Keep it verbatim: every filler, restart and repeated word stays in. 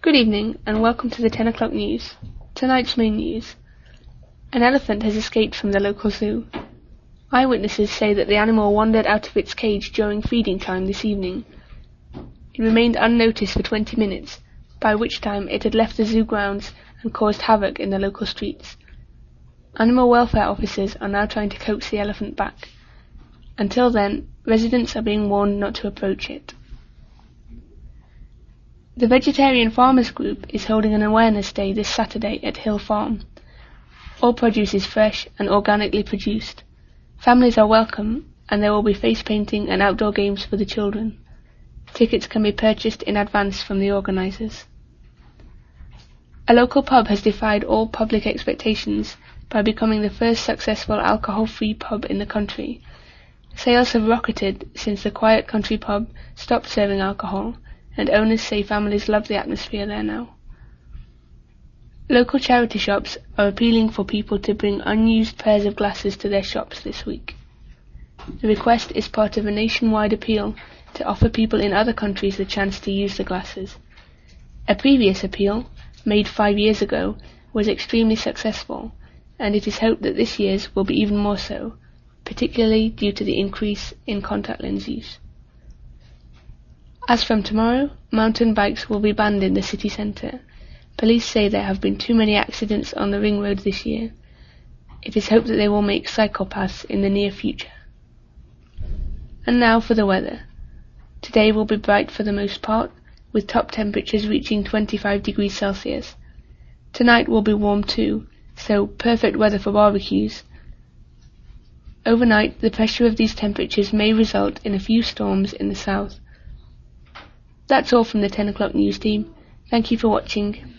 Good evening, and welcome to the ten o'clock news. Tonight's main news. An elephant has escaped from the local zoo. Eyewitnesses say that the animal wandered out of its cage during feeding time this evening. It remained unnoticed for twenty minutes, by which time it had left the zoo grounds and caused havoc in the local streets. Animal welfare officers are now trying to coax the elephant back. Until then, residents are being warned not to approach it. The Vegetarian Farmers Group is holding an awareness day this Saturday at Hill Farm. All produce is fresh and organically produced. Families are welcome, and there will be face painting and outdoor games for the children. Tickets can be purchased in advance from the organisers. A local pub has defied all public expectations by becoming the first successful alcohol-free pub in the country. Sales have rocketed since the Quiet Country pub stopped serving alcohol, and owners say families love the atmosphere there now. Local charity shops are appealing for people to bring unused pairs of glasses to their shops this week. The request is part of a nationwide appeal to offer people in other countries the chance to use the glasses. A previous appeal, made five years ago, was extremely successful, and it is hoped that this year's will be even more so, particularly due to the increase in contact lens use. As from tomorrow, mountain bikes will be banned in the city centre. Police say there have been too many accidents on the ring road this year. It is hoped that they will make cycle paths in the near future. And now for the weather. Today will be bright for the most part, with top temperatures reaching twenty-five degrees Celsius. Tonight will be warm too, so perfect weather for barbecues. Overnight, the pressure of these temperatures may result in a few storms in the south. That's all from the ten o'clock news team. Thank you for watching.